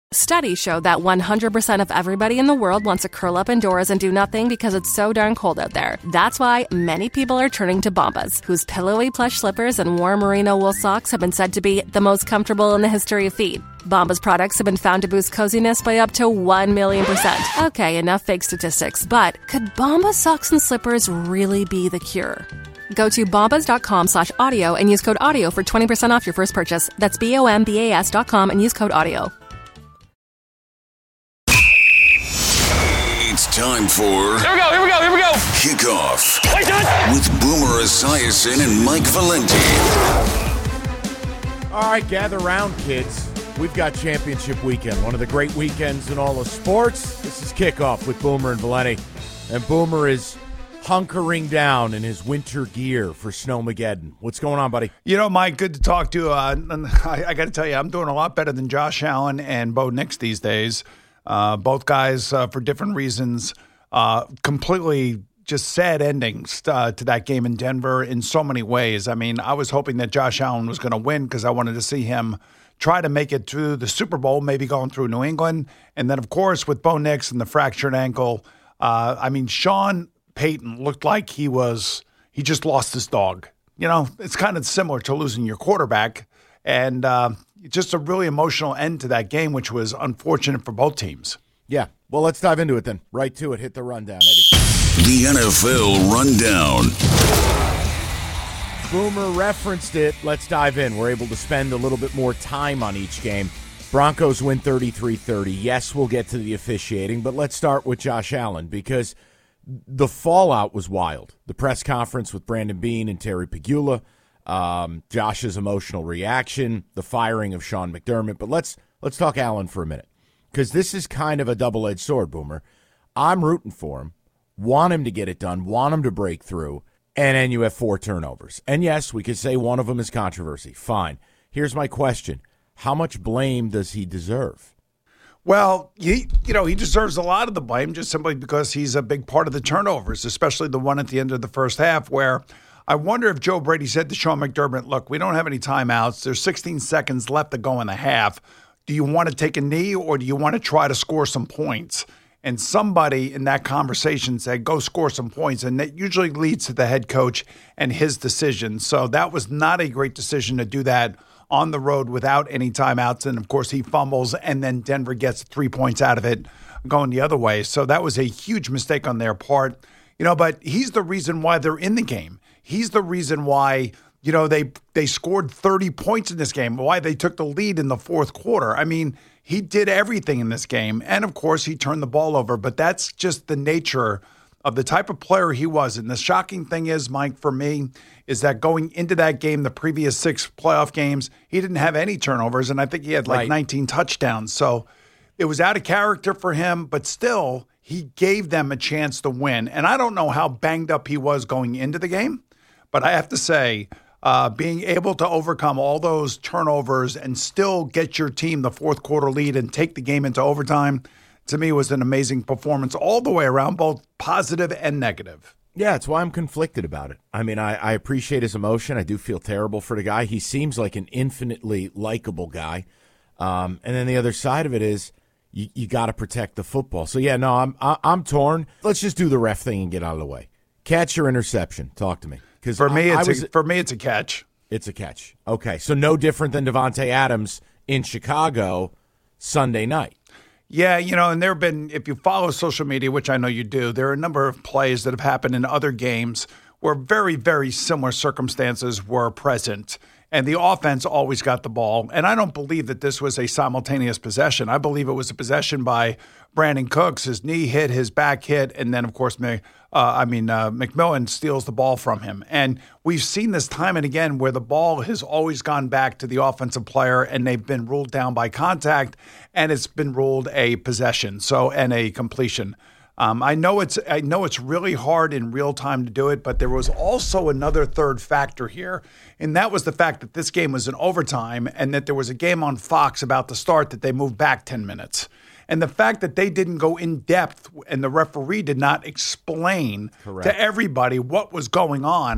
Studies show that 100% of everybody in the world wants to curl up indoors and do nothing because it's so darn cold out there. That's why many people are turning to Bombas, whose pillowy plush slippers and warm merino wool socks have been said to be the most comfortable in the history of feet. Bombas products have been found to boost coziness by up to 1,000,000%. Okay, enough fake statistics, but could Bombas socks and slippers really be the cure? Go to bombas.com/audio and use code AUDIO for 20% off your first purchase. That's BOMBAS.com and use code AUDIO. It's time for... Here we go! Kickoff with Boomer Esiason and Mike Valenti. All right, gather round, kids. We've got championship weekend, one of the great weekends in all of sports. This is Kickoff with Boomer and Valenti. And Boomer is hunkering down in his winter gear for Snowmageddon. What's going on, buddy? You know, Mike, good to talk to you. I got to tell you, I'm doing a lot better than Josh Allen and Bo Nix these days. Both guys, for different reasons, completely just sad endings to that game in Denver in so many ways. I mean, I was hoping that Josh Allen was going to win because I wanted to see him try to make it to the Super Bowl, maybe going through New England. And then, of course, with Bo Nix and the fractured ankle, I mean, Sean Payton looked like he just lost his dog. You know, it's kind of similar to losing your quarterback. And just a really emotional end to that game, which was unfortunate for both teams. Yeah. Well, let's dive into it then. Right to it. Hit the rundown, Eddie. The NFL Rundown. Boomer referenced it. Let's dive in. We're able to spend a little bit more time on each game. Broncos win 33-30. Yes, we'll get to the officiating, but let's start with Josh Allen because the fallout was wild. The press conference with Brandon Beane and Terry Pegula, Josh's emotional reaction, the firing of Sean McDermott. But let's talk Allen for a minute because this is kind of a double-edged sword, Boomer. I'm rooting for him, want him to get it done, want him to break through, and then you have 4 turnovers. And yes, we could say one of them is controversy. Fine. Here's my question. How much blame does he deserve? Well, he deserves a lot of the blame just simply because he's a big part of the turnovers, especially the one at the end of the first half where I wonder if Joe Brady said to Sean McDermott, look, we don't have any timeouts. There's 16 seconds left to go in the half. Do you want to take a knee or do you want to try to score some points? And somebody in that conversation said, go score some points. And that usually leads to the head coach and his decision. So that was not a great decision to do that on the road without any timeouts. And, of course, he fumbles, and then Denver gets 3 points out of it going the other way. So that was a huge mistake on their part. But he's the reason why they're in the game. He's the reason why, they scored 30 points in this game, why they took the lead in the fourth quarter. I mean, he did everything in this game. And, of course, he turned the ball over. But that's just the nature of the type of player he was. And the shocking thing is, Mike, for me, is that going into that game, the previous 6 playoff games, he didn't have any turnovers, and I think he had 19 touchdowns. So it was out of character for him, but still, he gave them a chance to win. And I don't know how banged up he was going into the game, but I have to say, being able to overcome all those turnovers and still get your team the fourth quarter lead and take the game into overtime, to me, was an amazing performance all the way around, both positive and negative. Yeah, that's why I'm conflicted about it. I mean, I appreciate his emotion. I do feel terrible for the guy. He seems like an infinitely likable guy. And then the other side of it is you got to protect the football. So, yeah, no, I'm torn. Let's just do the ref thing and get out of the way. Catch or interception? Talk to me. For me, it's a catch. It's a catch. Okay, so no different than Davante Adams in Chicago Sunday night. Yeah, and there have been, if you follow social media, which I know you do, there are a number of plays that have happened in other games where very, very similar circumstances were present. And the offense always got the ball. And I don't believe that this was a simultaneous possession. I believe it was a possession by Brandon Cooks. His knee hit, his back hit, and then, of course, McMillan steals the ball from him. And we've seen this time and again where the ball has always gone back to the offensive player, and they've been ruled down by contact, and it's been ruled a possession, and a completion. I know it's really hard in real time to do it, but there was also another third factor here, and that was the fact that this game was in overtime and that there was a game on Fox about to start that they moved back 10 minutes. And the fact that they didn't go in depth and the referee did not explain to everybody what was going on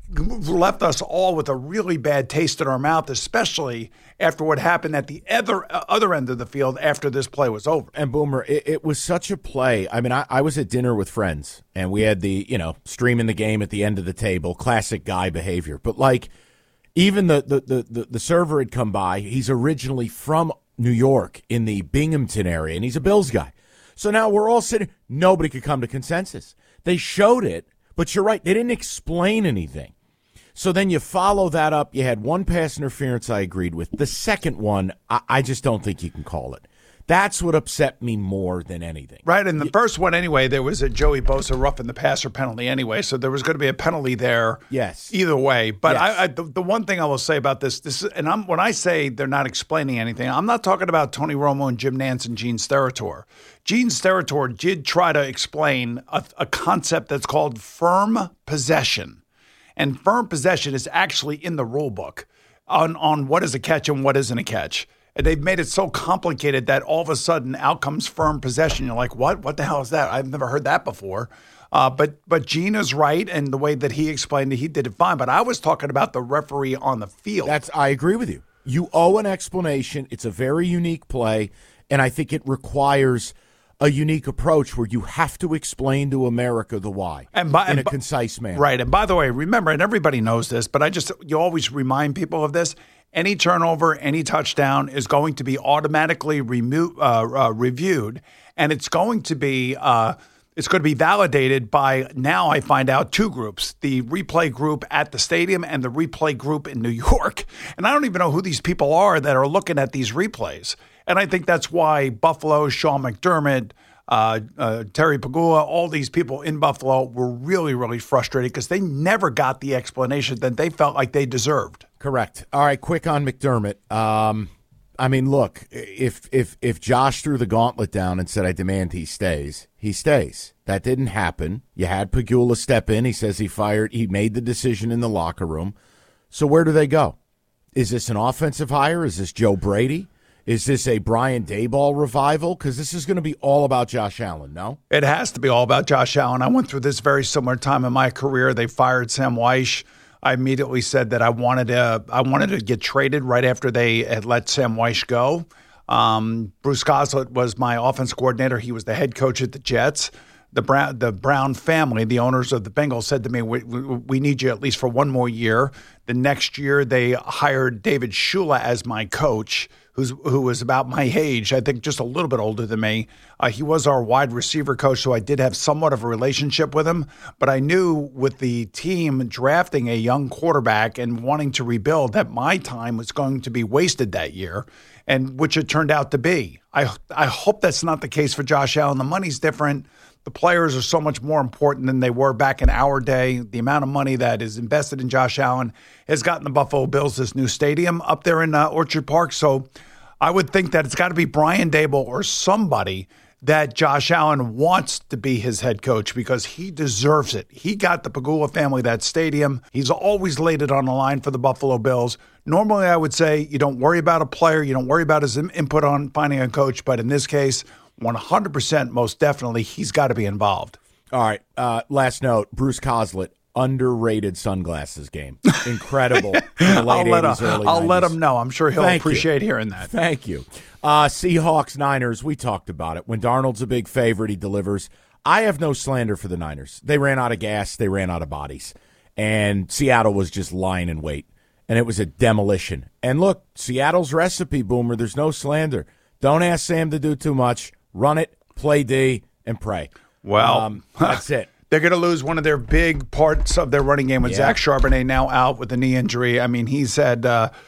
left us all with a really bad taste in our mouth, especially after what happened at the other end of the field after this play was over. And Boomer, it was such a play. I mean, I was at dinner with friends, and we had the, streaming the game at the end of the table, classic guy behavior. But, even the server had come by. He's originally from New York in the Binghamton area, and he's a Bills guy. So now we're all sitting. Nobody could come to consensus. They showed it, but you're right. They didn't explain anything. So then you follow that up. You had one pass interference I agreed with. The second one, I just don't think you can call it. That's what upset me more than anything. Right, and the first one anyway, there was a Joey Bosa roughing the passer penalty anyway, so there was going to be a penalty there. Yes, either way. But yes. The one thing I will say about this is, and when I say they're not explaining anything, I'm not talking about Tony Romo and Jim Nantz and Gene Steratore. Gene Steratore did try to explain a concept that's called firm possession, and firm possession is actually in the rule book on what is a catch and what isn't a catch. They've made it so complicated that all of a sudden out comes firm possession. You're like, what? What the hell is that? I've never heard that before. But Gene is right, and the way that he explained it, he did it fine. But I was talking about the referee on the field. I agree with you. You owe an explanation. It's a very unique play, and I think it requires a unique approach where you have to explain to America the why in a concise manner. Right. And by the way, remember, and everybody knows this, but you always remind people of this. Any turnover, any touchdown is going to be automatically reviewed, and it's going to be validated by, now I find out, two groups: the replay group at the stadium and the replay group in New York. And I don't even know who these people are that are looking at these replays. And I think that's why Buffalo, Sean McDermott, Terry Pagula, all these people in Buffalo were really, really frustrated because they never got the explanation that they felt like they deserved. Correct. All right, quick on McDermott. Look, if Josh threw the gauntlet down and said, I demand he stays, he stays. That didn't happen. You had Pagula step in. He says he made the decision in the locker room. So where do they go? Is this an offensive hire? Is this Joe Brady? Is this a Brian Daboll revival? Because this is going to be all about Josh Allen, no? It has to be all about Josh Allen. I went through this very similar time in my career. They fired Sam Weish. I immediately said that I wanted to get traded right after they had let Sam Weish go. Bruce Goslett was my offense coordinator. He was the head coach at the Jets. The Brown family, the owners of the Bengals, said to me, we need you at least for one more year. The next year, they hired David Shula as my coach, who was about my age, I think just a little bit older than me. He was our wide receiver coach, so I did have somewhat of a relationship with him. But I knew with the team drafting a young quarterback and wanting to rebuild that my time was going to be wasted that year, and which it turned out to be. I hope that's not the case for Josh Allen. The money's different. The players are so much more important than they were back in our day. The amount of money that is invested in Josh Allen has gotten the Buffalo Bills this new stadium up there in Orchard Park. So I would think that it's got to be Brian Daboll or somebody that Josh Allen wants to be his head coach because he deserves it. He got the Pagula family that stadium. He's always laid it on the line for the Buffalo Bills. Normally, I would say you don't worry about a player. You don't worry about his input on finding a coach. But in this case, 100%, most definitely, he's got to be involved. All right. Last note, Bruce Goslett, underrated sunglasses game. Incredible. I'll let him know. I'm sure he'll appreciate hearing that. Thank you. Seahawks, Niners, we talked about it. When Darnold's a big favorite, he delivers. I have no slander for the Niners. They ran out of gas. They ran out of bodies. And Seattle was just lying in wait. And it was a demolition. And look, Seattle's recipe, Boomer, there's no slander. Don't ask Sam to do too much. Run it, play D, and pray. Well, that's it. They're going to lose one of their big parts of their running game with Zach Charbonnet now out with a knee injury. I mean, he said,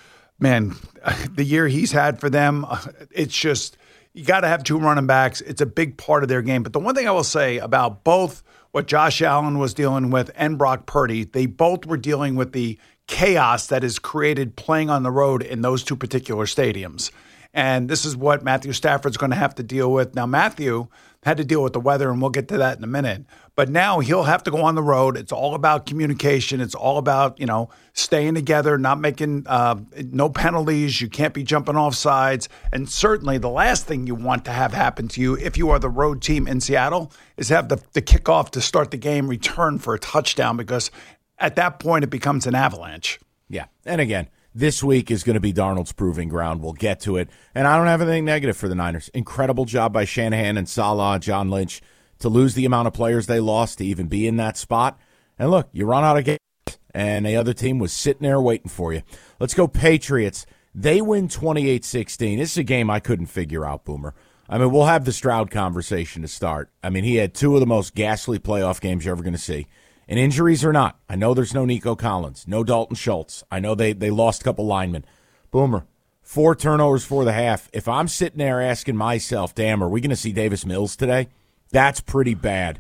man, the year he's had for them, it's just, you got to have two running backs. It's a big part of their game. But the one thing I will say about both what Josh Allen was dealing with and Brock Purdy, they both were dealing with the chaos that is created playing on the road in those two particular stadiums. And this is what Matthew Stafford's going to have to deal with. Now, Matthew had to deal with the weather, and we'll get to that in a minute. But now he'll have to go on the road. It's all about communication. It's all about, staying together, not making no penalties. You can't be jumping off sides. And certainly the last thing you want to have happen to you if you are the road team in Seattle is have the kickoff to start the game return for a touchdown because at that point it becomes an avalanche. Yeah. And again, this week is going to be Darnold's proving ground. We'll get to it. And I don't have anything negative for the Niners. Incredible job by Shanahan and Saleh, John Lynch, to lose the amount of players they lost to even be in that spot. And look, you run out of games, and the other team was sitting there waiting for you. Let's go Patriots. They win 28-16. This is a game I couldn't figure out, Boomer. I mean, we'll have the Stroud conversation to start. I mean, he had two of the most ghastly playoff games you're ever going to see. And injuries or not, I know there's no Nico Collins, no Dalton Schultz. I know they lost a couple linemen. Boomer, 4 turnovers for the half. If I'm sitting there asking myself, damn, are we going to see Davis Mills today? That's pretty bad.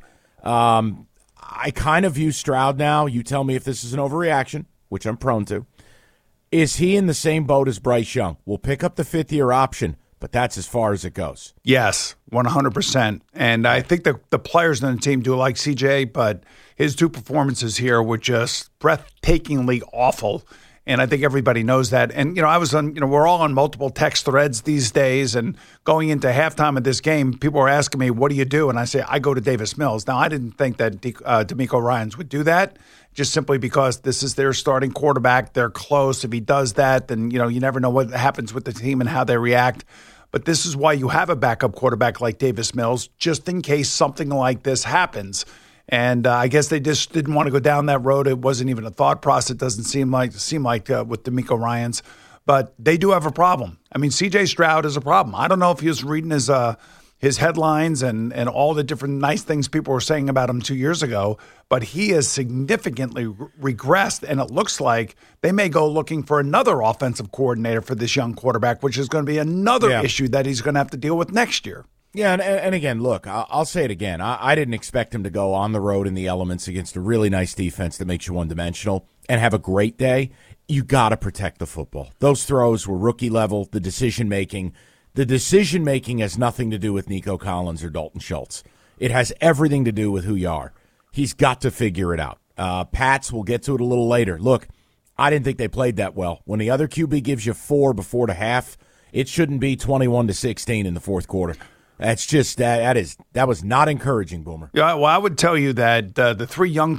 I kind of view Stroud now. You tell me if this is an overreaction, which I'm prone to. Is he in the same boat as Bryce Young? We'll pick up the fifth-year option, but that's as far as it goes. Yes, 100%. And I think the players on the team do like CJ, but his 2 performances here were just breathtakingly awful. And I think everybody knows that. And, I was on, we're all on multiple text threads these days. And going into halftime of this game, people were asking me, what do you do? And I say, I go to Davis Mills. Now, I didn't think that D'Amico Ryans would do that, just simply because this is their starting quarterback. They're close. If he does that, then, you never know what happens with the team and how they react. But this is why you have a backup quarterback like Davis Mills, just in case something like this happens. And I guess they just didn't want to go down that road. It wasn't even a thought process. It doesn't seem like with D'Amico Ryans. But they do have a problem. I mean, C.J. Stroud is a problem. I don't know if he was reading his headlines and all the different nice things people were saying about him 2 years ago, but he has significantly regressed, and it looks like they may go looking for another offensive coordinator for this young quarterback, which is going to be another issue that he's going to have to deal with next year. Yeah, and again, look, I'll say it again. I didn't expect him to go on the road in the elements against a really nice defense that makes you one-dimensional and have a great day. You got to protect the football. Those throws were rookie level, the decision-making. The decision-making has nothing to do with Nico Collins or Dalton Schultz. It has everything to do with who you are. He's got to figure it out. Pats, we'll get to it a little later. Look, I didn't think they played that well. When the other QB gives you 4 before the half, it shouldn't be 21-16 in the fourth quarter. That's just that was not encouraging, Boomer. Yeah, well, I would tell you that the 4 young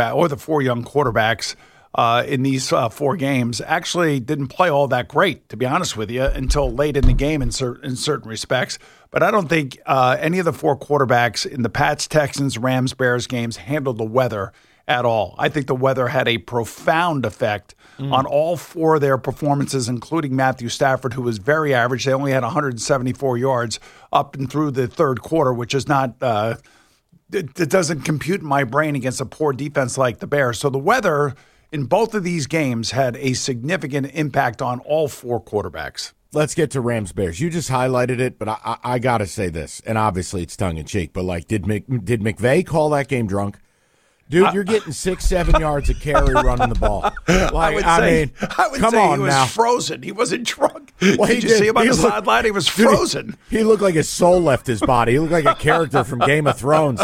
quarterbacks in these 4 games actually didn't play all that great, to be honest with you, until late in the game in certain respects. But I don't think any of the 4 quarterbacks in the Pats, Texans, Rams, Bears games handled the weather at all. I think the weather had a profound effect on all 4 of their performances, including Matthew Stafford, who was very average. They only had 174 yards up and through the third quarter, which is not it doesn't compute in my brain against a poor defense like the Bears. So the weather in both of these games had a significant impact on all 4 quarterbacks. Let's get to Rams-Bears. You just highlighted it, but I got to say this, and obviously it's tongue-in-cheek, but did McVay call that game drunk? Dude, you're getting 6-7 yards of carry running the ball. I would say he was frozen. He wasn't drunk. Well, did you see him on the sideline? He was frozen. He looked like his soul left his body. He looked like a character from Game of Thrones.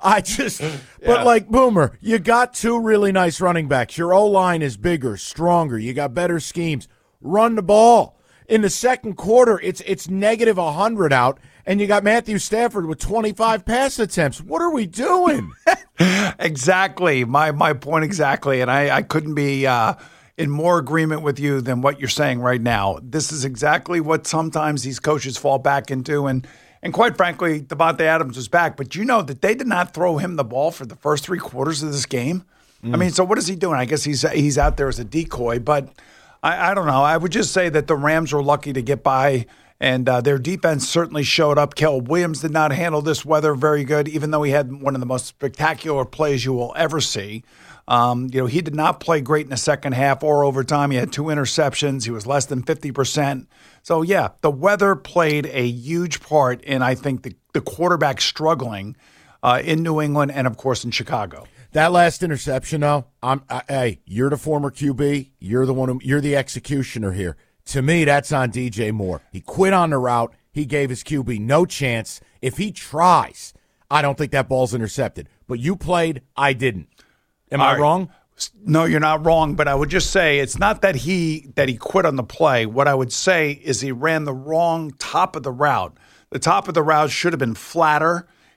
But Boomer, you got 2 really nice running backs. Your O-line is bigger, stronger. You got better schemes. Run the ball. In the second quarter, it's negative 100 out, and you got Matthew Stafford with 25 pass attempts. What are we doing? Exactly. My point exactly. And I couldn't be in more agreement with you than what you're saying right now. This is exactly what sometimes these coaches fall back into. And quite frankly, Devontae Adams was back. But you know that they did not throw him the ball for the first 3 quarters of this game. I mean, so what is he doing? I guess he's out there as a decoy. But I don't know. I would just say that the Rams were lucky to get by. And their defense certainly showed up. Caleb Williams did not handle this weather very good, even though he had one of the most spectacular plays you will ever see. He did not play great in the second half or overtime. He had 2 interceptions. He was less than 50%. So, yeah, the weather played a huge part in, I think, the quarterback struggling in New England and, of course, in Chicago. That last interception, though, hey, you're the former QB. You're the executioner here. To me, that's on DJ Moore. He quit on the route. He gave his QB no chance. If he tries, I don't think that ball's intercepted. But you played, I didn't. Am I wrong? No, you're not wrong. But I would just say it's not that he quit on the play. What I would say is he ran the wrong top of the route. The top of the route should have been flatter.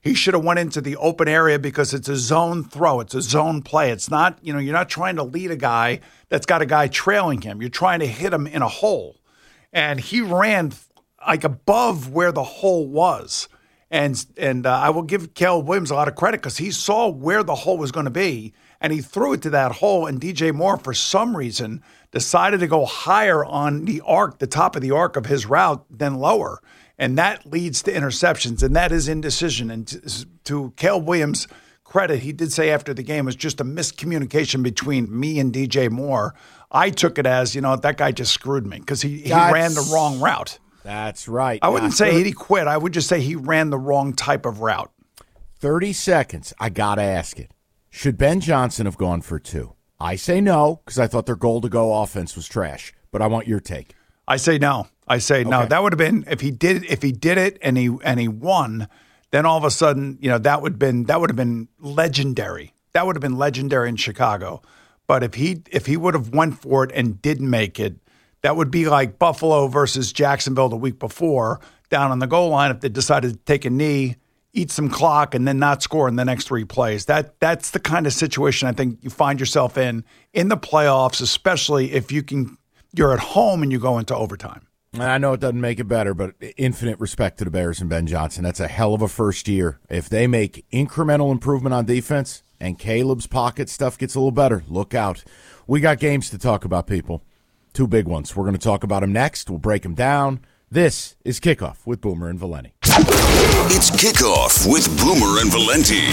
He should have went into the open area because it's a zone throw. It's a zone play. It's not, you're not trying to lead a guy that's got a guy trailing him. You're trying to hit him in a hole. And he ran like above where the hole was. And I will give Caleb Williams a lot of credit because he saw where the hole was going to be, and he threw it to that hole. And DJ Moore, for some reason, decided to go higher on the arc, the top of the arc of his route, than lower. And that leads to interceptions, and that is indecision. And to Caleb Williams' credit, he did say after the game it was just a miscommunication between me and DJ Moore. I took it as, that guy just screwed me because he ran the wrong route. That's right. I wouldn't say he quit. I would just say he ran the wrong type of route. 30 seconds. I got to ask it. Should Ben Johnson have gone for 2? I say no because I thought their goal-to-go offense was trash, but I want your take. I say no. No. That would have been if he did it and he won, then all of a sudden, that would have been legendary. That would have been legendary in Chicago. But if he would have went for it and didn't make it, that would be like Buffalo versus Jacksonville the week before down on the goal line if they decided to take a knee, eat some clock, and then not score in the next 3 plays. That's the kind of situation I think you find yourself in the playoffs, especially if you're at home and you go into overtime. I know it doesn't make it better, but infinite respect to the Bears and Ben Johnson. That's a hell of a first year. If they make incremental improvement on defense and Caleb's pocket stuff gets a little better, look out. We got games to talk about, people. 2 big ones. We're going to talk about them next. We'll break them down. This is Kickoff with Boomer and Valenti. It's Kickoff with Boomer and Valenti.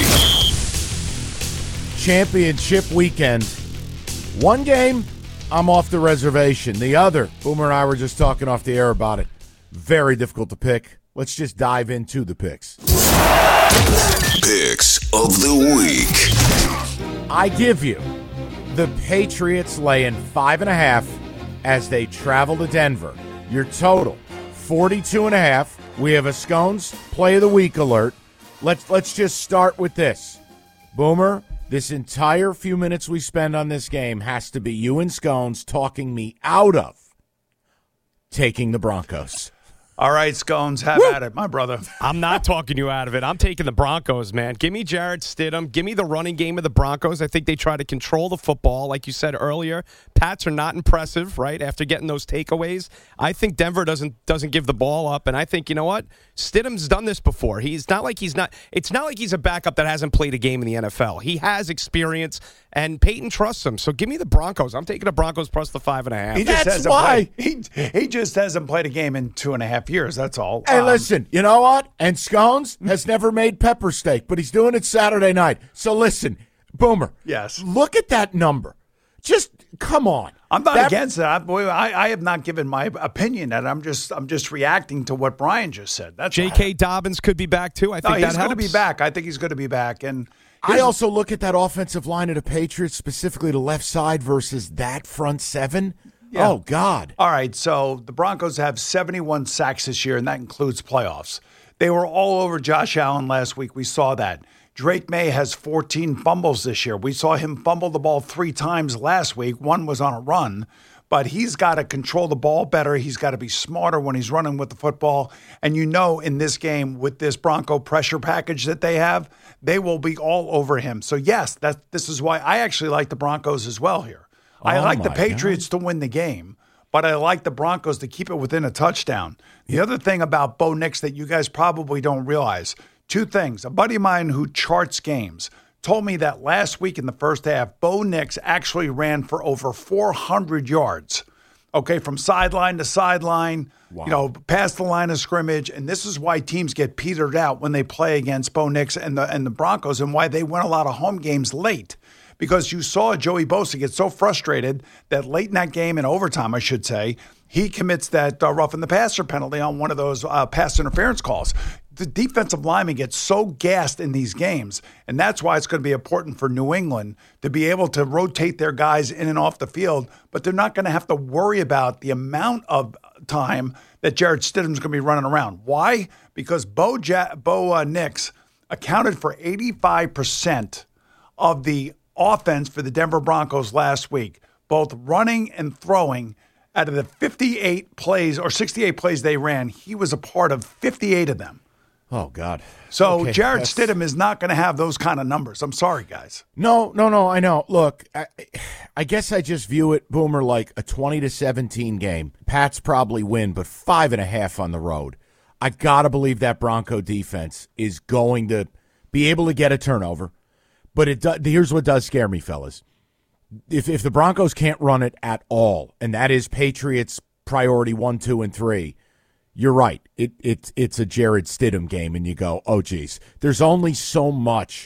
Championship weekend. One game, I'm off the reservation. The other, Boomer and I were just talking off the air about it. Very difficult to pick. Let's just dive into the picks. Picks of the week. I give you the Patriots laying 5.5 as they travel to Denver. Your total, 42.5. We have a Scones Play of the Week alert. Let's just start with this. Boomer, this entire few minutes we spend on this game has to be you and Scones talking me out of taking the Broncos. All right, Scones, have at it, my brother. I'm not talking you out of it. I'm taking the Broncos, man. Give me Jarrett Stidham. Give me the running game of the Broncos. I think they try to control the football. Like you said earlier, Pats are not impressive, right, after getting those takeaways. I think Denver doesn't give the ball up, and I think, you know what? Stidham's done this before. It's not like he's a backup that hasn't played a game in the NFL. He has experience, and Peyton trusts him. So give me the Broncos. I'm taking the Broncos plus the 5.5. He just hasn't played a game in 2.5 years. That's all. Hey, listen, you know what? And Scones has never made pepper steak, but he's doing it Saturday night. So listen, Boomer. Yes. Look at that number. Just come on. I'm not against that. I have not given my opinion that. I'm just reacting to what Brian just said. That's J.K. Dobbins could be back too. I think he's going to be back. I think he's going to be back. And I also look at that offensive line of the Patriots, specifically the left side versus that front seven. Yeah. Oh, God. All right, so the Broncos have 71 sacks this year, and that includes playoffs. They were all over Josh Allen last week. We saw that. Drake May has 14 fumbles this year. We saw him fumble the ball 3 times last week. 1 was on a run. But he's got to control the ball better. He's got to be smarter when he's running with the football. And in this game, with this Bronco pressure package that they have, they will be all over him. So, yes, this is why I actually like the Broncos as well here. I like the Patriots to win the game, but I like the Broncos to keep it within a touchdown. The other thing about Bo Nix that you guys probably don't realize, 2 things. A buddy of mine who charts games told me that last week in the first half, Bo Nix actually ran for over 400 yards, from sideline to sideline, past the line of scrimmage. And this is why teams get petered out when they play against Bo Nix and the Broncos, and why they win a lot of home games late. Because you saw Joey Bosa get so frustrated that late in that game, in overtime, I should say, he commits that roughing the passer penalty on one of those pass interference calls. The defensive lineman gets so gassed in these games, and that's why it's going to be important for New England to be able to rotate their guys in and off the field, but they're not going to have to worry about the amount of time that Jarrett Stidham's going to be running around. Why? Because Bo Nix accounted for 85% of the offense for the Denver Broncos last week, both running and throwing. Out of the 58 plays or 68 plays they ran, he was a part of 58 of them. Oh, God. So Okay, Jarrett Stidham is not going to have those kind of numbers. I'm sorry, guys. No, I know. Look, I guess I just view it, Boomer, like a 20-17 game. Pats probably win, but 5.5 on the road. I got to believe that Bronco defense is going to be able to get a turnover. But here's what does scare me, fellas. If the Broncos can't run it at all, and that is Patriots priority 1, 2, and 3, you're right. It's a Jarrett Stidham game, and you go, oh, geez. There's only so much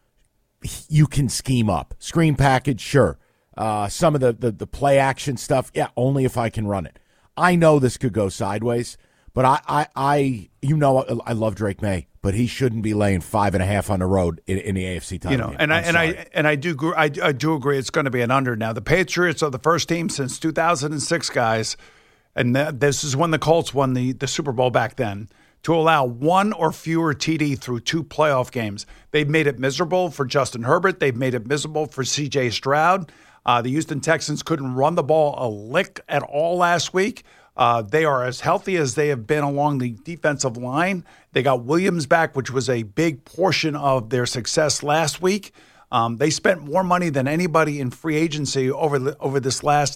you can scheme up. Screen package, sure. Some of the play action stuff, yeah, only if I can run it. I know this could go sideways, but I love Drake May, but he shouldn't be laying 5.5 on the road in the AFC title game. I do agree it's going to be an under. Now the Patriots are the first team since 2006, guys. And this is when the Colts won the Super Bowl back then, to allow one or fewer TD through 2 playoff games. They've made it miserable for Justin Herbert. They've made it miserable for C.J. Stroud. The Houston Texans couldn't run the ball a lick at all last week. They are as healthy as they have been along the defensive line. They got Williams back, which was a big portion of their success last week. They spent more money than anybody in free agency over this last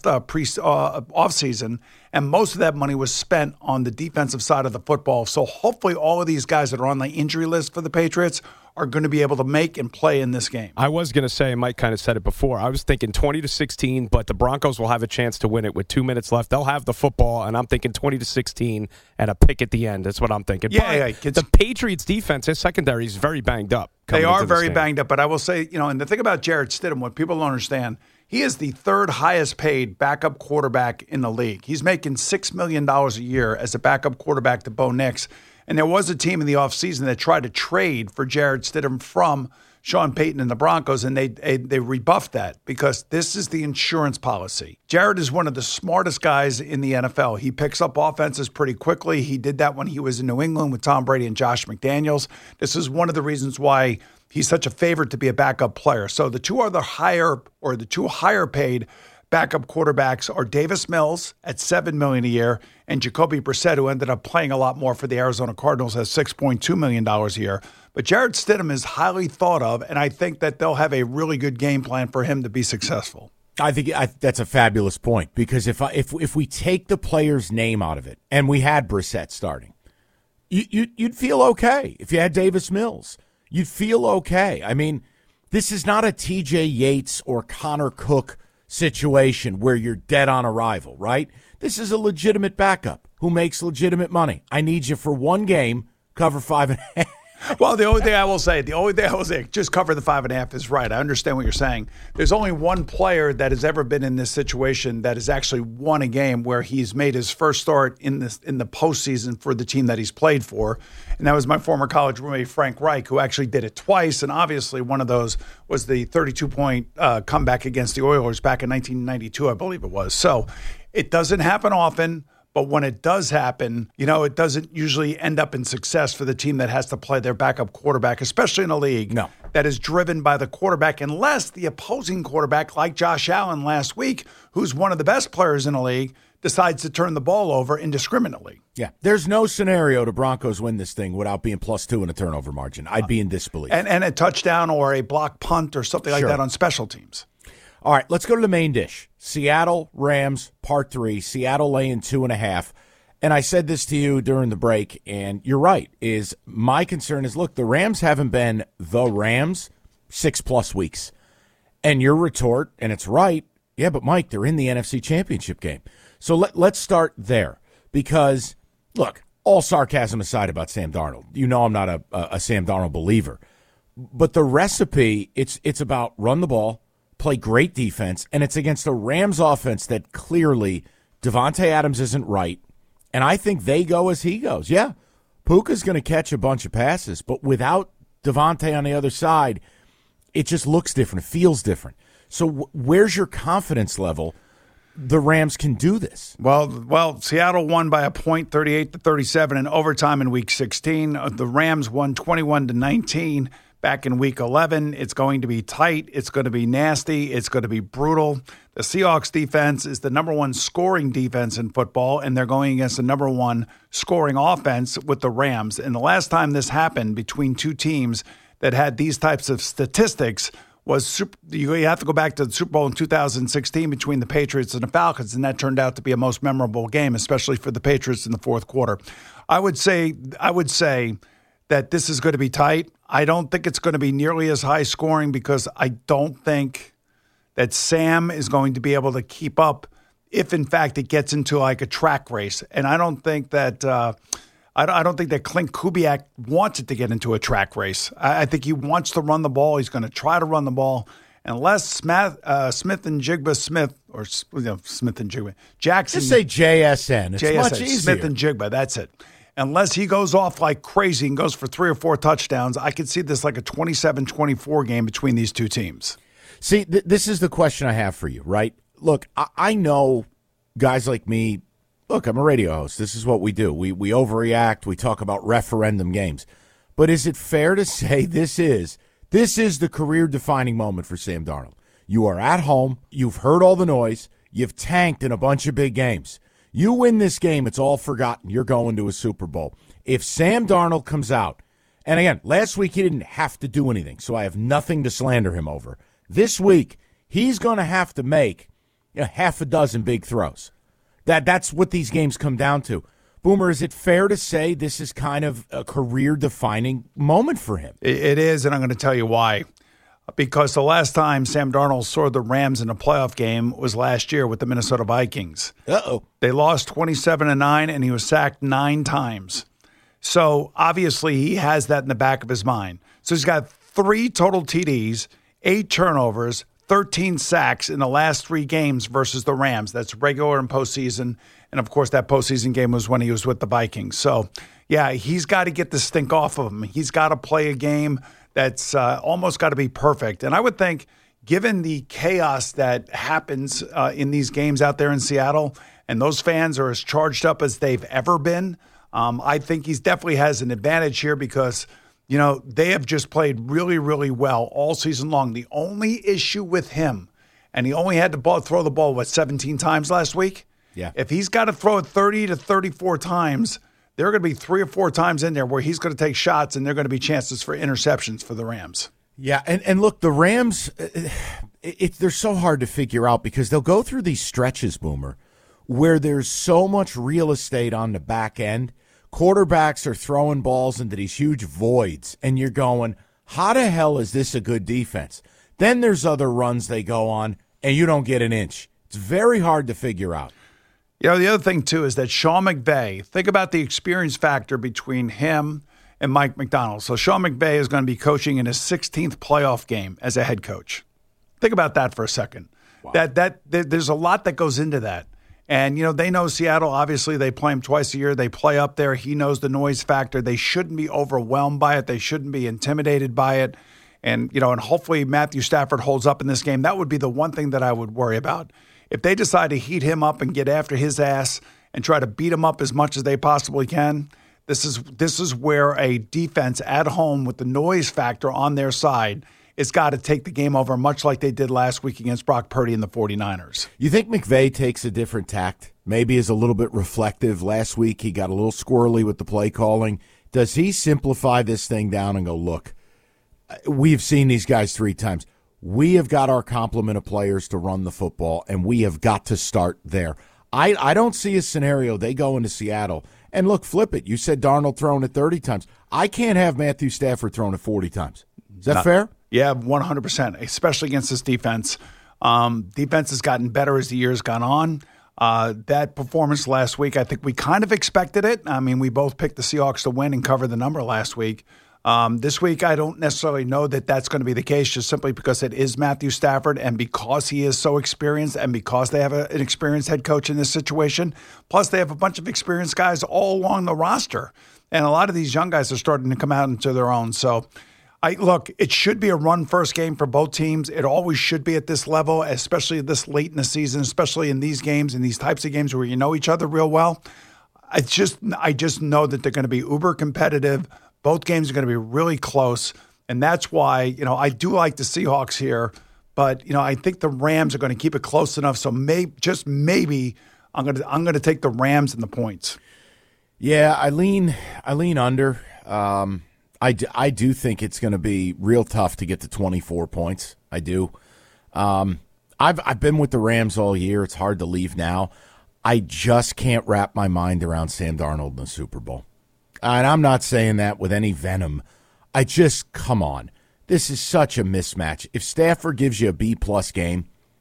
offseason, and most of that money was spent on the defensive side of the football. So hopefully all of these guys that are on the injury list for the Patriots are going to be able to make and play in this game. I was going to say, Mike kind of said it before, I was thinking 20-16, but the Broncos will have a chance to win it with 2 minutes left. They'll have the football, and I'm thinking 20-16 and a pick at the end. That's what I'm thinking. Yeah. The Patriots defense, his secondary is very banged up. They are very banged up, but I will say, and the thing about Jarrett Stidham, what people don't understand, he is the 3rd highest paid backup quarterback in the league. He's making $6 million a year as a backup quarterback to Bo Nix. And there was a team in the offseason that tried to trade for Jarrett Stidham from Sean Payton and the Broncos, and they rebuffed that because this is the insurance policy. Jarrett is one of the smartest guys in the NFL. He picks up offenses pretty quickly. He did that when he was in New England with Tom Brady and Josh McDaniels. This is one of the reasons why he's such a favorite to be a backup player. So the two higher paid backup quarterbacks are Davis Mills at $7 million a year and Jacoby Brissett, who ended up playing a lot more for the Arizona Cardinals, at $6.2 million a year. But Jarrett Stidham is highly thought of, and I think that they'll have a really good game plan for him to be successful. I think that's a fabulous point, because if we take the player's name out of it, and we had Brissett starting, you'd feel okay. If you had Davis Mills, you'd feel okay. I mean, this is not a T.J. Yates or Connor Cook situation where you're dead on arrival, right? This is a legitimate backup who makes legitimate money. I need you for one game, cover 5.5. Well, the only thing I will say, just cover the 5.5 is right. I understand what you're saying. There's only one player that has ever been in this situation that has actually won a game where he's made his first start in the postseason for the team that he's played for, and that was my former college roommate Frank Reich, who actually did it twice. And obviously, one of those was the 32-point comeback against the Oilers back in 1992, I believe it was. So it doesn't happen often. But when it does happen, it doesn't usually end up in success for the team that has to play their backup quarterback, especially in a league that is driven by the quarterback, unless the opposing quarterback, like Josh Allen last week, who's one of the best players in the league, decides to turn the ball over indiscriminately. Yeah, there's no scenario the Broncos win this thing without being +2 in a turnover margin. I'd be in disbelief. And a touchdown or a block punt or something like that on special teams. All right, let's go to the main dish. Seattle Rams, part 3. Seattle laying 2.5. And I said this to you during the break, and you're right. My concern is, look, the Rams haven't been the Rams 6+ weeks. And your retort, and it's right, yeah, but Mike, they're in the NFC Championship game. So let's start there. Because, look, all sarcasm aside about Sam Darnold, I'm not a Sam Darnold believer. But the recipe, it's about run the ball, play great defense, and it's against a Rams offense that clearly Devontae Adams isn't right, and I think they go as he goes. Yeah, Puka's going to catch a bunch of passes, but without Devontae on the other side, it just looks different. It feels different. So where's your confidence level the Rams can do this? Well, Seattle won by a point, 38-37 in overtime in Week 16. The Rams won 21-19 back in Week 11. It's going to be tight. It's going to be nasty. It's going to be brutal. The Seahawks defense is the number one scoring defense in football, and they're going against the number one scoring offense with the Rams. And the last time this happened between two teams that had these types of statistics was you have to go back to the Super Bowl in 2016 between the Patriots and the Falcons, and that turned out to be a most memorable game, especially for the Patriots in the fourth quarter. I would say that this is going to be tight. I don't think it's going to be nearly as high scoring because I don't think that Sam is going to be able to keep up if, in fact, it gets into like a track race. And I don't think that I don't think that Clint Kubiak wants it to get into a track race. I think he wants to run the ball. He's going to try to run the ball. Unless Smith and Jigba Jackson. Just say JSN. It's JSN, much easier. Smith and Jigba, that's it. Unless he goes off like crazy and goes for 3 or 4 touchdowns, I could see this like a 27-24 game between these two teams. See, this is the question I have for you, right? Look, I know guys like me. Look, I'm a radio host. This is what we do. We overreact. We talk about referendum games. But is it fair to say this is the career-defining moment for Sam Darnold? You are at home. You've heard all the noise. You've tanked in a bunch of big games. You win this game, it's all forgotten. You're going to a Super Bowl. If Sam Darnold comes out, and again, last week he didn't have to do anything, so I have nothing to slander him over. This week, he's going to have to make half a dozen big throws. That's what these games come down to. Boomer, is it fair to say this is kind of a career-defining moment for him? It is, and I'm going to tell you why. Because the last time Sam Darnold saw the Rams in a playoff game was last year with the Minnesota Vikings. Uh-oh. They lost 27-9, and he was sacked 9 times. So, obviously, he has that in the back of his mind. So, he's got 3 total TDs, 8 turnovers, 13 sacks in the last 3 games versus the Rams. That's regular and postseason. And, of course, that postseason game was when he was with the Vikings. So, yeah, he's got to get the stink off of him. He's got to play a game that's almost got to be perfect. And I would think, given the chaos that happens in these games out there in Seattle, and those fans are as charged up as they've ever been, I think he definitely has an advantage here because – they have just played really, really well all season long. The only issue with him, and he only had to throw the ball, 17 times last week? Yeah. If he's got to throw it 30 to 34 times, there are going to be 3 or 4 times in there where he's going to take shots, and there are going to be chances for interceptions for the Rams. Yeah, and look, the Rams, they're so hard to figure out because they'll go through these stretches, Boomer, where there's so much real estate on the back end. Quarterbacks are throwing balls into these huge voids, and you're going, how the hell is this a good defense? Then there's other runs they go on, and you don't get an inch. It's very hard to figure out. The other thing, too, is that Sean McVay, think about the experience factor between him and Mike McDonald. So Sean McVay is going to be coaching in his 16th playoff game as a head coach. Think about that for a second. Wow. There's a lot that goes into that. And, they know Seattle. Obviously, they play him twice a year. They play up there. He knows the noise factor. They shouldn't be overwhelmed by it. They shouldn't be intimidated by it. And, and hopefully Matthew Stafford holds up in this game. That would be the one thing that I would worry about. If they decide to heat him up and get after his ass and try to beat him up as much as they possibly can, this is where a defense at home with the noise factor on their side it's got to take the game over, much like they did last week against Brock Purdy and the 49ers. You think McVay takes a different tact? Maybe is a little bit reflective. Last week he got a little squirrely with the play calling. Does he simplify this thing down and go, look, we've seen these guys 3 times. We have got our complement of players to run the football, and we have got to start there. I don't see a scenario they go into Seattle. And look, flip it. You said Darnold thrown it 30 times. I can't have Matthew Stafford thrown it 40 times. Is that fair? Yeah, 100%, especially against this defense. Defense has gotten better as the year's gone on. That performance last week, I think we kind of expected it. I mean, we both picked the Seahawks to win and cover the number last week. This week, I don't necessarily know that that's going to be the case just simply because it is Matthew Stafford and because he is so experienced and because they have an experienced head coach in this situation. Plus, they have a bunch of experienced guys all along the roster. And a lot of these young guys are starting to come out into their own. So, look, it should be a run-first game for both teams. It always should be at this level, especially this late in the season, especially in these games, in these types of games where you know each other real well. I just know that they're going to be uber competitive. Both games are going to be really close. And that's why, I do like the Seahawks here, but, I think the Rams are going to keep it close enough. So maybe I'm going to take the Rams and the points. Yeah, I lean under. I do think it's going to be real tough to get to 24 points. I do. I've been with the Rams all year. It's hard to leave now. I just can't wrap my mind around Sam Darnold in the Super Bowl. And I'm not saying that with any venom. Come on. This is such a mismatch. If Stafford gives you a B-plus game,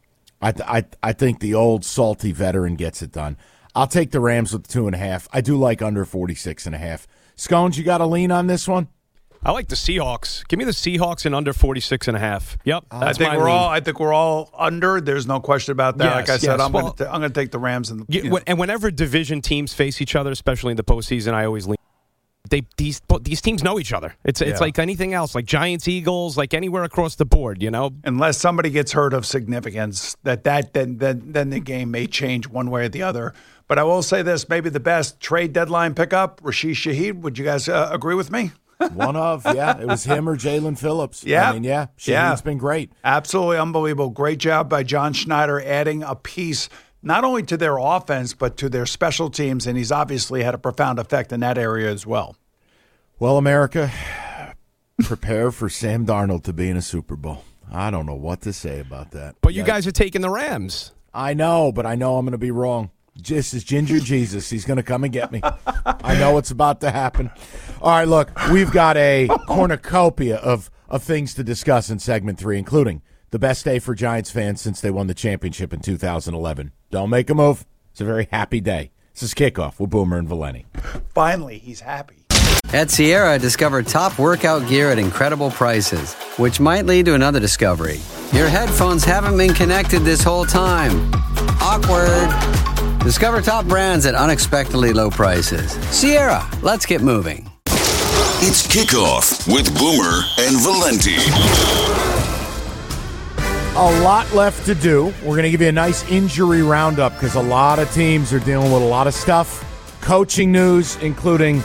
I think the old salty veteran gets it done. I'll take the Rams with 2.5. I do like under 46.5. Scones, you got a lean on this one? I like the Seahawks. Give me the Seahawks and under 46.5. Yep, that's my lean. I think we're all under. There's no question about that. Yes, like I said, yes. I'm going to take the Rams. And whenever division teams face each other, especially in the postseason, I always lean. These teams know each other. It's like anything else, like Giants, Eagles, like anywhere across the board. Unless somebody gets hurt of significance, then the game may change one way or the other. But I will say this: maybe the best trade deadline pickup, Rashid Shaheed. Would you guys agree with me? It was him or Jalen Phillips. Yeah, Shaheed's been great. Absolutely unbelievable. Great job by John Schneider adding a piece not only to their offense, but to their special teams, and he's obviously had a profound effect in that area as well. Well, America, prepare for Sam Darnold to be in a Super Bowl. I don't know what to say about that. But you guys are taking the Rams. I know, but I know I'm going to be wrong. Just as Ginger Jesus, he's going to come and get me. I know what's about to happen. All right, look, we've got a cornucopia of things to discuss in segment 3, including the best day for Giants fans since they won the championship in 2011. Don't make a move. It's a very happy day. This is Kickoff with Boomer and Valenti. Finally, he's happy. At Sierra, discover top workout gear at incredible prices, which might lead to another discovery. Your headphones haven't been connected this whole time. Awkward. Discover top brands at unexpectedly low prices. Sierra, let's get moving. It's Kickoff with Boomer and Valenti. A lot left to do. We're going to give you a nice injury roundup because a lot of teams are dealing with a lot of stuff. Coaching news, including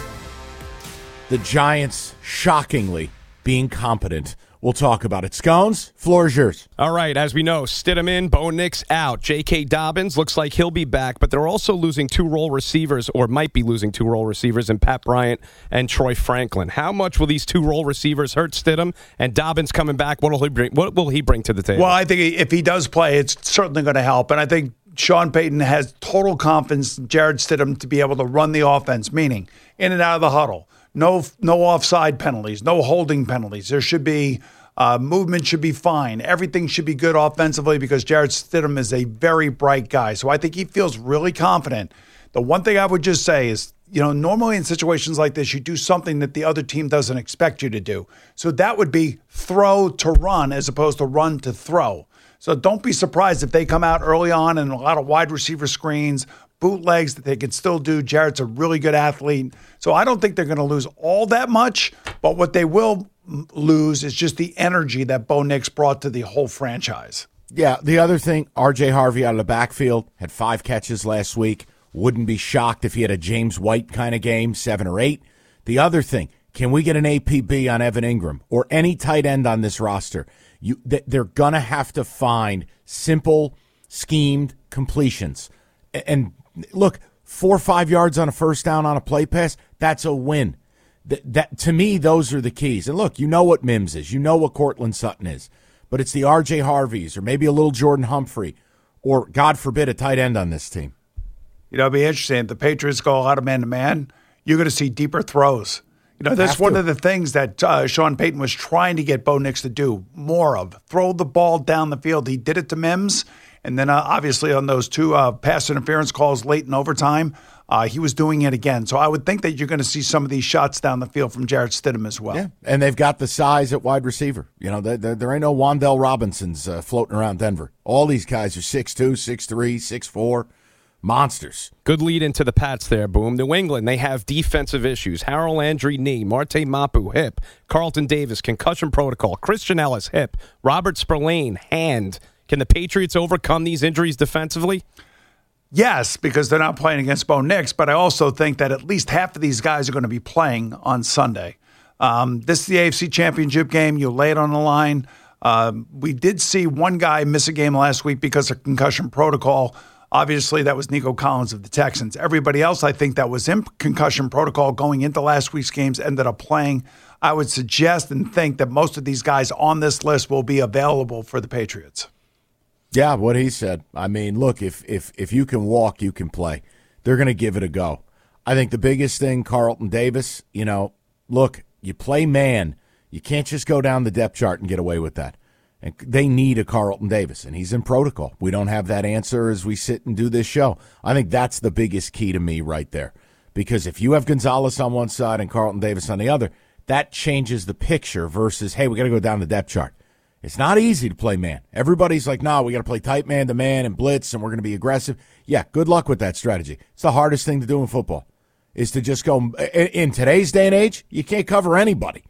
the Giants shockingly being competent. We'll talk about it. Scones, floor is yours. All right, as we know, Stidham in, Bo Nix out. J.K. Dobbins looks like he'll be back, but they're also losing 2 role receivers, or might be losing 2 role receivers, in Pat Bryant and Troy Franklin. How much will these 2 role receivers hurt Stidham? And Dobbins coming back, what will he bring to the table? Well, I think if he does play, it's certainly going to help. And I think Sean Payton has total confidence in Jarrett Stidham to be able to run the offense, meaning in and out of the huddle. No offside penalties, no holding penalties. There should be movement should be fine. Everything should be good offensively because Jarrett Stidham is a very bright guy. So I think he feels really confident. The one thing I would just say is, normally in situations like this, you do something that the other team doesn't expect you to do. So that would be throw to run as opposed to run to throw. So don't be surprised if they come out early on and a lot of wide receiver screens, bootlegs that they can still do. Jarrett's a really good athlete. So I don't think they're going to lose all that much, but what they will lose is just the energy that Bo Nix brought to the whole franchise. Yeah, the other thing, R.J. Harvey out of the backfield, had 5 catches last week. Wouldn't be shocked if he had a James White kind of game, 7 or 8. The other thing, can we get an APB on Evan Ingram or any tight end on this roster? They're going to have to find simple, schemed completions. And look, 4 or 5 yards on a first down on a play pass, that's a win. That to me, those are the keys. And look, you know what Mims is. You know what Cortland Sutton is. But it's the R.J. Harveys or maybe a little Jordan Humphrey or, God forbid, a tight end on this team. It'll be interesting. If the Patriots go out of man-to-man, you're going to see deeper throws. That's one of the things that Sean Payton was trying to get Bo Nix to do more of. Throw the ball down the field. He did it to Mims. And then obviously on those 2 pass interference calls late in overtime, he was doing it again. So I would think that you're going to see some of these shots down the field from Jarrett Stidham as well. Yeah, and they've got the size at wide receiver. There ain't no Wan'Dale Robinsons floating around Denver. All these guys are 6'2", 6'3", 6'4", monsters. Good lead into the Pats there, Boom. New England, they have defensive issues. Harold Landry, knee. Marte Mapu, hip. Carlton Davis, concussion protocol. Christian Ellis, hip. Robert Spillane, hand. Can the Patriots overcome these injuries defensively? Yes, because they're not playing against Bo Nix, but I also think that at least half of these guys are going to be playing on Sunday. This is the AFC Championship game. You lay it on the line. We did see one guy miss a game last week because of concussion protocol. Obviously, that was Nico Collins of the Texans. Everybody else, I think, that was in concussion protocol going into last week's games ended up playing. I would suggest and think that most of these guys on this list will be available for the Patriots. Yeah, what he said. I mean, look, if you can walk, you can play. They're going to give it a go. I think the biggest thing, Carlton Davis, look, you play man. You can't just go down the depth chart and get away with that. And they need a Carlton Davis, and he's in protocol. We don't have that answer as we sit and do this show. I think that's the biggest key to me right there. Because if you have Gonzalez on one side and Carlton Davis on the other, that changes the picture versus, hey, we got to go down the depth chart. It's not easy to play man. Everybody's like, no, we got to play tight man to man and blitz, and we're going to be aggressive. Yeah, good luck with that strategy. It's the hardest thing to do in football, is to just go. In today's day and age, you can't cover anybody.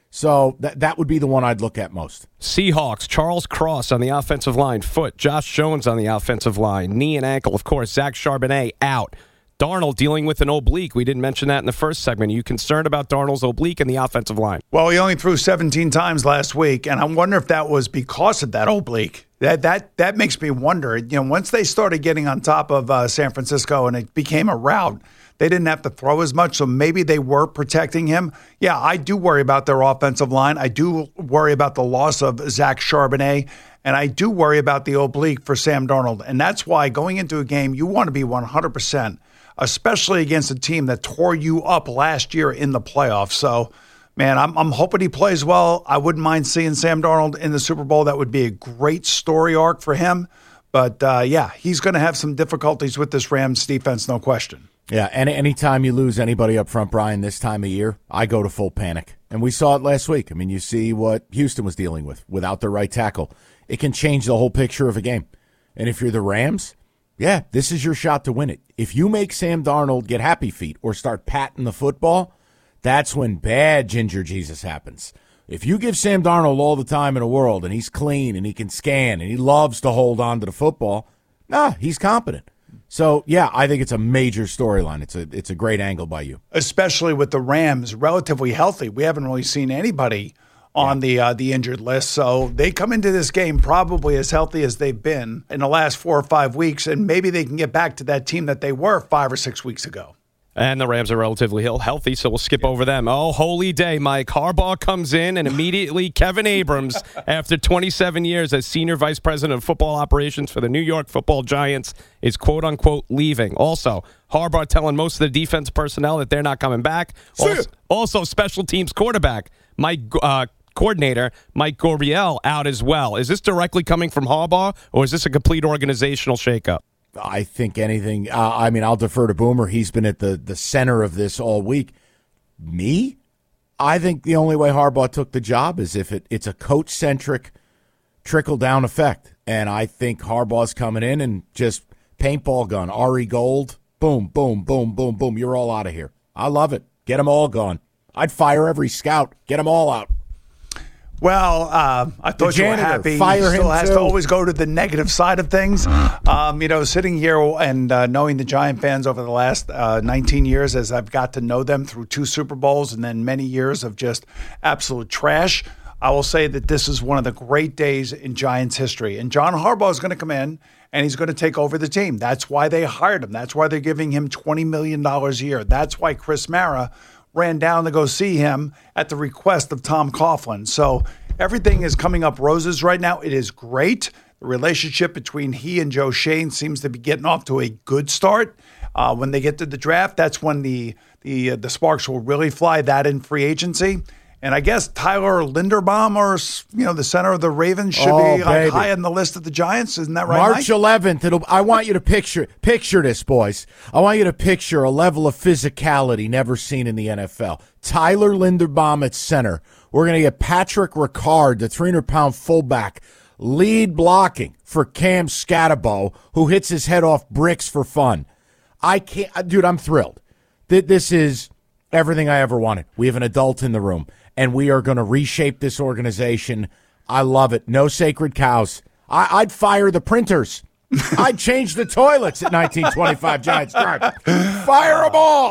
So that would be the one I'd look at most. Seahawks, Charles Cross on the offensive line, foot. Josh Jones on the offensive line, knee and ankle. Of course, Zach Charbonnet out. Darnold dealing with an oblique. We didn't mention that in the first segment. Are you concerned about Darnold's oblique in the offensive line? Well, he only threw 17 times last week, and I wonder if that was because of that oblique. That makes me wonder. Once they started getting on top of San Francisco and it became a rout, they didn't have to throw as much, so maybe they were protecting him. Yeah, I do worry about their offensive line. I do worry about the loss of Zach Charbonnet, and I do worry about the oblique for Sam Darnold. And that's why going into a game, you want to be 100%, especially against a team that tore you up last year in the playoffs. So, man, I'm hoping he plays well. I wouldn't mind seeing Sam Darnold in the Super Bowl. That would be a great story arc for him. But, yeah, he's going to have some difficulties with this Rams defense, no question. Yeah, and anytime you lose anybody up front, Brian, this time of year, I go to full panic. And we saw it last week. I mean, you see what Houston was dealing with without their right tackle. It can change the whole picture of a game. And if you're the Rams, yeah, this is your shot to win it. If you make Sam Darnold get happy feet or start patting the football, that's when bad ginger Jesus happens. If you give Sam Darnold all the time in the world and he's clean and he can scan and he loves to hold on to the football, he's competent. So, yeah, I think it's a major storyline. It's a great angle by you. Especially with the Rams relatively healthy. We haven't really seen anybody on the injured list. So they come into this game probably as healthy as they've been in the last 4 or 5 weeks, and maybe they can get back to that team that they were 5 or 6 weeks ago. And the Rams are relatively healthy, so we'll skip over them. Oh, holy day, Mike. Harbaugh comes in, and immediately Kevin Abrams, after 27 years as Senior Vice President of Football Operations for the New York Football Giants, is quote-unquote leaving. Also, Harbaugh telling most of the defense personnel that they're not coming back. Also special teams quarterback, coordinator Mike Gorbiel out as well. Is this directly coming from Harbaugh, or is this a complete organizational shakeup? I think anything. I'll defer to Boomer. He's been at the center of this all week. Me? I think the only way Harbaugh took the job is if it's a coach-centric trickle-down effect. And I think Harbaugh's coming in and just paintball gun, Ari Gold, boom, boom, boom, boom, boom. You're all out of here. I love it. Get them all gone. I'd fire every scout. Get them all out. Well, I thought you were happy. He still has to always go to the negative side of things. Sitting here and knowing the Giant fans over the last 19 years, as I've got to know them through 2 Super Bowls and then many years of just absolute trash, I will say that this is one of the great days in Giants history. And John Harbaugh is going to come in and he's going to take over the team. That's why they hired him. That's why they're giving him $20 million a year. That's why Chris Mara ran down to go see him at the request of Tom Coughlin. So everything is coming up roses right now. It is great. The relationship between he and Joe Schoen seems to be getting off to a good start. When they get to the draft, that's when the sparks will really fly, that in free agency. And I guess Tyler Linderbaum, or the center of the Ravens, should be high on the list of the Giants. Isn't that right, March 11th. I want you to picture this, boys. I want you to picture a level of physicality never seen in the NFL. Tyler Linderbaum at center. We're going to get Patrick Ricard, the 300-pound fullback, lead blocking for Cam Scatterbo, who hits his head off bricks for fun. Dude, I'm thrilled. This is everything I ever wanted. We have an adult in the room, and we are going to reshape this organization. I love it. No sacred cows. I'd fire the printers. I'd change the toilets at 1925 Giants Drive. Fire them all.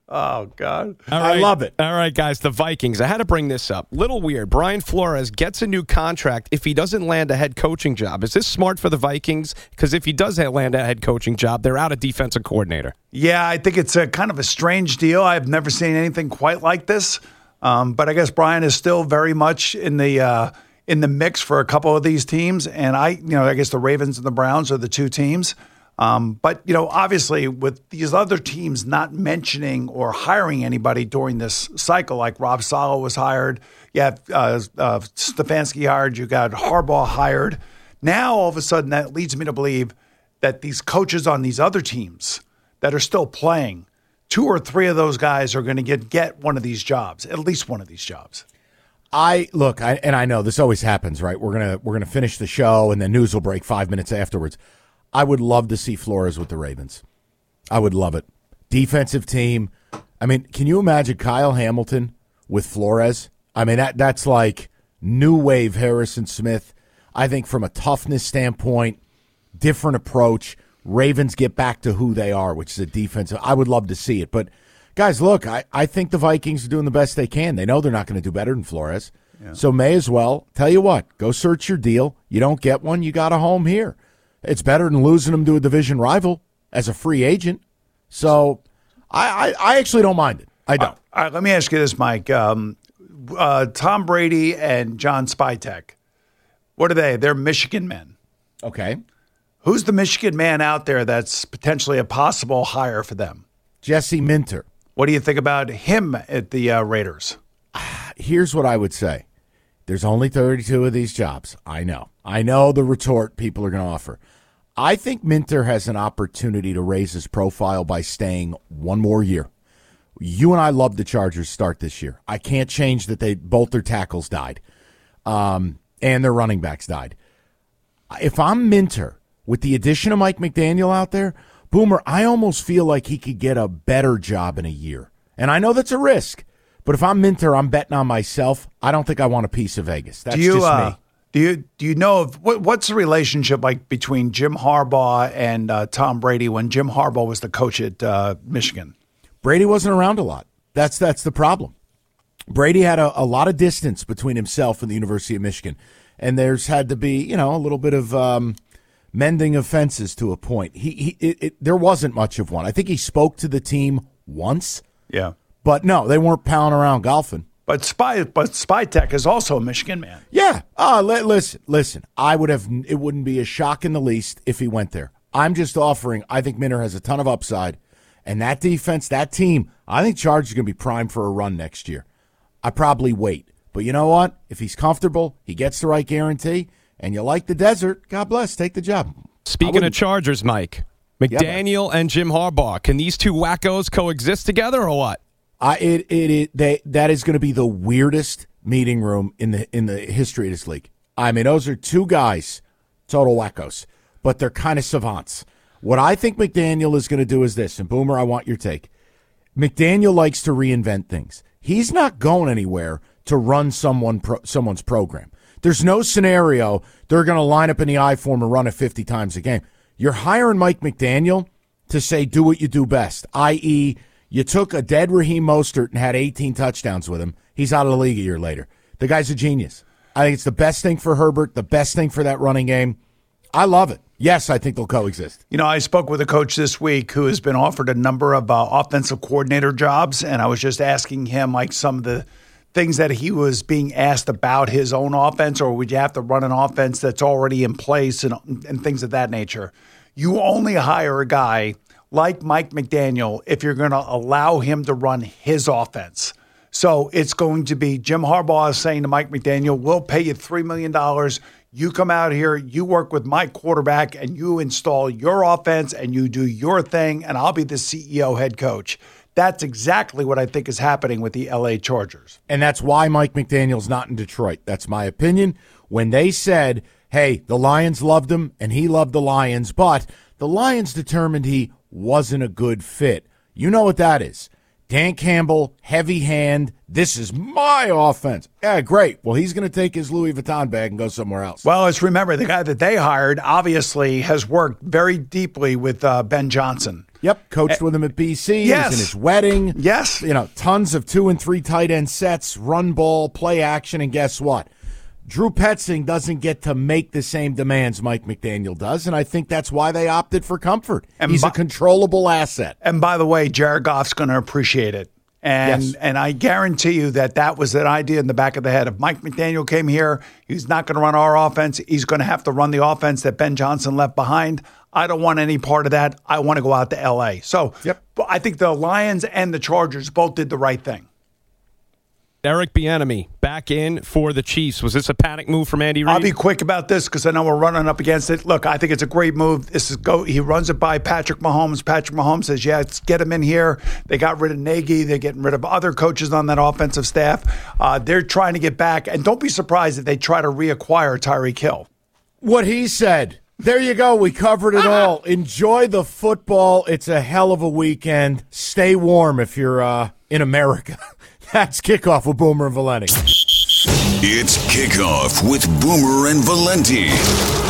Oh, God. All right. I love it. All right, guys, the Vikings. I had to bring this up. Little weird. Brian Flores gets a new contract if he doesn't land a head coaching job. Is this smart for the Vikings? Because if he does land a head coaching job, they're out a defensive coordinator. Yeah, I think it's a kind of a strange deal. I've never seen anything quite like this. But I guess Brian is still very much in the mix for a couple of these teams. And I guess the Ravens and the Browns are the two teams. But, obviously with these other teams not mentioning or hiring anybody during this cycle, like Rob Saleh was hired, you have Stefanski hired, you got Harbaugh hired. Now, all of a sudden, that leads me to believe that these coaches on these other teams that are still playing, 2 or 3 of those guys are going to get one of these jobs, at least one of these jobs. I know this always happens, right? We're gonna finish the show and then news will break 5 minutes afterwards. I would love to see Flores with the Ravens. I would love it. Defensive team. I mean, can you imagine Kyle Hamilton with Flores? I mean, that's like new wave Harrison Smith. I think from a toughness standpoint, different approach. Ravens get back to who they are, which is a defensive. I would love to see it. But, guys, look, I think the Vikings are doing the best they can. They know they're not going to do better than Flores. Yeah. So may as well, tell you what, go search your deal. You don't get one, you got a home here. It's better than losing them to a division rival as a free agent. So I actually don't mind it. I don't. All right, let me ask you this, Mike. Tom Brady and John Spytek, what are they? They're Michigan men. Okay. Who's the Michigan man out there that's potentially a possible hire for them? Jesse Minter. What do you think about him at the Raiders? Here's what I would say. There's only 32 of these jobs. I know the retort people are going to offer. I think Minter has an opportunity to raise his profile by staying one more year. You and I love the Chargers start this year. I can't change that both their tackles died, and their running backs died. If I'm Minter, with the addition of Mike McDaniel out there, Boomer, I almost feel like he could get a better job in a year. And I know that's a risk, but if I'm Minter, I'm betting on myself. I don't think I want a piece of Vegas. That's just me. Do you know what's the relationship like between Jim Harbaugh and Tom Brady when Jim Harbaugh was the coach at Michigan? Brady wasn't around a lot. That's the problem. Brady had a lot of distance between himself and the University of Michigan, and there's had to be a little bit of mending of fences to a point. There wasn't much of one. I think he spoke to the team once. Yeah, but no, they weren't palling around golfing. But Spytek is also a Michigan man. Yeah. Listen. It wouldn't be a shock in the least if he went there. I'm just offering. I think Minter has a ton of upside, and that defense, that team. I think Chargers are going to be primed for a run next year. I probably wait, but you know what? If he's comfortable, he gets the right guarantee, and you like the desert. God bless. Take the job. Speaking of Chargers, Mike, McDaniel and Jim Harbaugh. Can these two wackos coexist together or what? That is going to be the weirdest meeting room in the history of this league. I mean, those are two guys, total wackos, but they're kind of savants. What I think McDaniel is going to do is this, and Boomer, I want your take. McDaniel likes to reinvent things. He's not going anywhere to run someone's program. There's no scenario they're going to line up in the I-form and run it 50 times a game. You're hiring Mike McDaniel to say, do what you do best, i.e., you took a dead Raheem Mostert and had 18 touchdowns with him. He's out of the league a year later. The guy's a genius. I think it's the best thing for Herbert, the best thing for that running game. I love it. Yes, I think they'll coexist. I spoke with a coach this week who has been offered a number of offensive coordinator jobs, and I was just asking him like some of the things that he was being asked about his own offense, or would you have to run an offense that's already in place and things of that nature. You only hire a guy like Mike McDaniel if you're going to allow him to run his offense. So it's going to be Jim Harbaugh is saying to Mike McDaniel, we'll pay you $3 million. You come out here, you work with my quarterback, and you install your offense, and you do your thing, and I'll be the CEO head coach. That's exactly what I think is happening with the L.A. Chargers. And that's why Mike McDaniel's not in Detroit. That's my opinion. When they said, hey, the Lions loved him, and he loved the Lions, but the Lions determined he wasn't a good fit. You know what that is. Dan Campbell, heavy hand, this is my offense. Yeah, great. Well, he's going to take his Louis Vuitton bag and go somewhere else. Well, let's remember, the guy that they hired obviously has worked very deeply with Ben Johnson. Yep, coached with him at BC. Yes. He was in his wedding. Yes. Tons of 2 and 3 tight end sets, run ball, play action, and guess what? Drew Petzing doesn't get to make the same demands Mike McDaniel does, and I think that's why they opted for Comfort. And he's a controllable asset. And by the way, Jared Goff's going to appreciate it. And I guarantee you that was an idea in the back of the head. If Mike McDaniel came here, he's not going to run our offense. He's going to have to run the offense that Ben Johnson left behind. I don't want any part of that. I want to go out to L.A. So I think the Lions and the Chargers both did the right thing. Eric Bieniemy back in for the Chiefs. Was this a panic move from Andy Reid? I'll be quick about this because I know we're running up against it. Look, I think it's a great move. He runs it by Patrick Mahomes. Patrick Mahomes says, let's get him in here. They got rid of Nagy. They're getting rid of other coaches on that offensive staff. They're trying to get back. And don't be surprised if they try to reacquire Tyreek Hill. What he said. There you go. We covered it all. Enjoy the football. It's a hell of a weekend. Stay warm if you're in America. That's Kickoff with Boomer and Valenti. It's Kickoff with Boomer and Valenti.